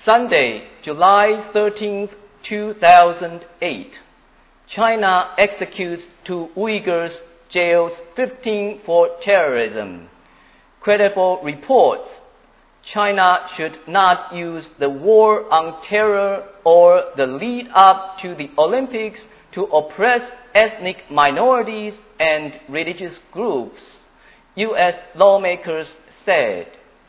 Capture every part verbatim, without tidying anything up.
Sunday, July thirteenth, two thousand eight. China executes two Uyghurs, jails fifteen for terrorism. Credible reports. China should not use the war on terror or the lead up to the Olympics to oppress ethnic minorities and religious groups, U S lawmakers said.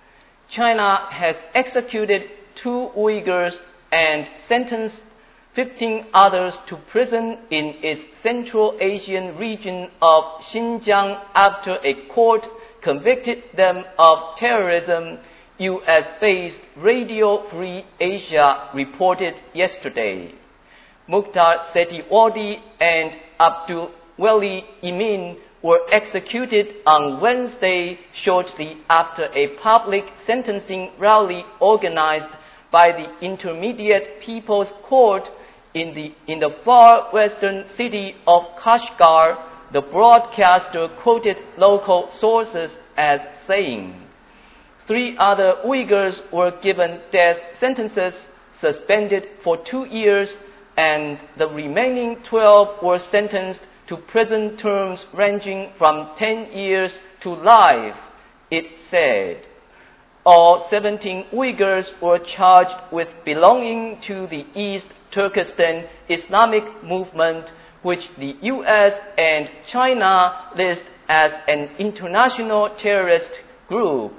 China has executed two Uyghurs and sentenced fifteen others to prison in its Central Asian region of Xinjiang after a court convicted them of terrorism, U S-based Radio Free Asia reported yesterday. Mukhtar Setiwadi and Abdul Wali Emin were executed on Wednesday shortly after a public sentencing rally organized by the Intermediate People's Court in the, in the far western city of Kashgar, the broadcaster quoted local sources as saying. Three other Uyghurs were given death sentences, suspended for two years, and the remaining twelve were sentenced to prison terms ranging from ten years to life, it said. All seventeen Uyghurs were charged with belonging to the East Turkestan Islamic movement, which the U S and China list as an international terrorist group.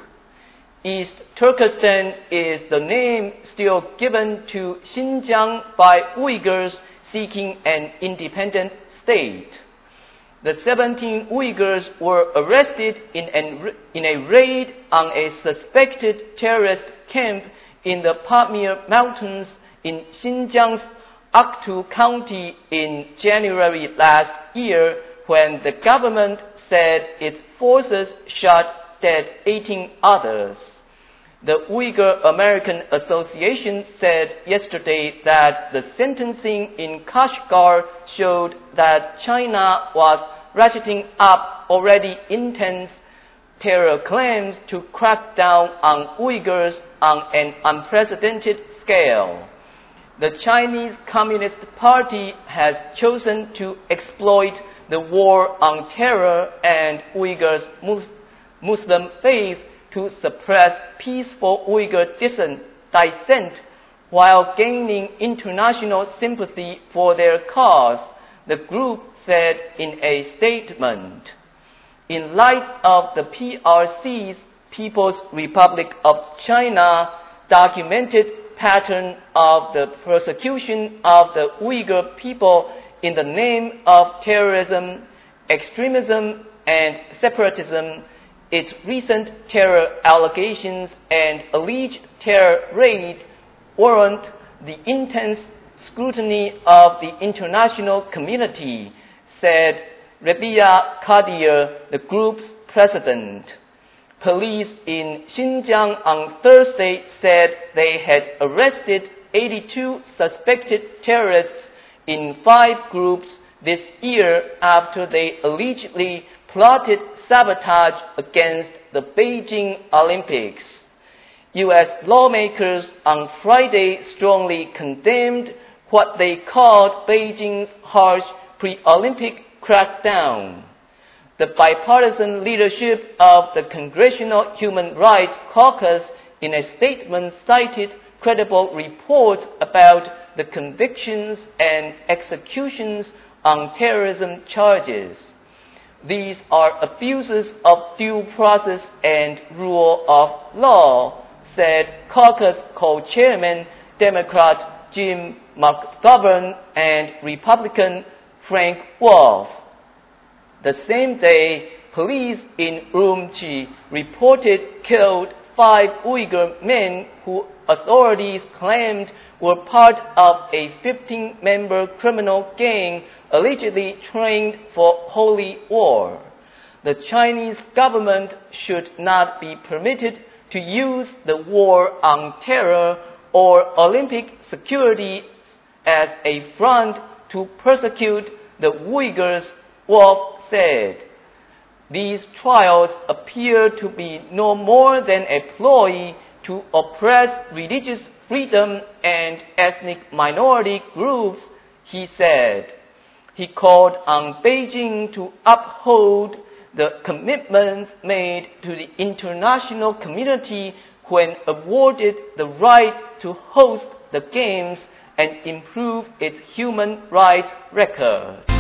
East Turkestan is the name still given to Xinjiang by Uyghurs seeking an independent state. The seventeen Uyghurs were arrested in, an, in a raid on a suspected terrorist camp in the Pamir Mountains in Xinjiang's Aktu County in January last year, when the government said its forces shot dead eighteen others. The Uyghur American Association said yesterday that the sentencing in Kashgar showed that China was ratcheting up already intense terror claims to crack down on Uyghurs on an unprecedented scale. The Chinese Communist Party has chosen to exploit the war on terror and Uyghurs' Muslim faith to suppress peaceful Uyghur dissent while gaining international sympathy for their cause, the group said in a statement. In light of the P R C's People's Republic of China documented pattern of the persecution of the Uyghur people in the name of terrorism, extremism, and separatism, its recent terror allegations and alleged terror raids warrant the intense scrutiny of the international community, said Rabia Qadir, the group's president. Police in Xinjiang on Thursday said they had arrested eighty-two suspected terrorists in five groups this year after they allegedly plotted sabotage against the Beijing Olympics. U S lawmakers on Friday strongly condemned what they called Beijing's harsh pre-Olympic crackdown. The bipartisan leadership of the Congressional Human Rights Caucus in a statement cited credible reports about the convictions and executions on terrorism charges. These are abuses of due process and rule of law, said caucus co-chairman Democrat Jim McGovern and Republican Frank Wolf. The same day, police in Urumqi reported killed five Uyghur men who authorities claimed were part of a fifteen-member criminal gang allegedly trained for holy war. The Chinese government should not be permitted to use the war on terror or Olympic security as a front to persecute the Uyghurs, Wolf said. These trials appear to be no more than a ploy to oppress religious freedom and ethnic minority groups, he said. He called on Beijing to uphold the commitments made to the international community when awarded the right to host the Games and improve its human rights record.